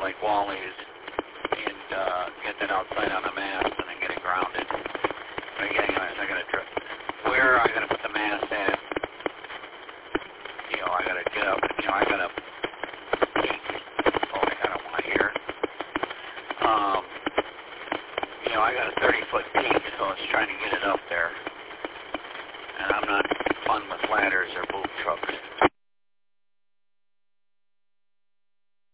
like Wally's and get that outside on a mast and then get it grounded. But again, I got to where I got to put the mast at. You know, I got to get up. You know, I got to peak. Oh, I don't want to hear. You know, I got a 30-foot peak, so it's trying to get it up there. And I'm not fun with ladders or boom trucks.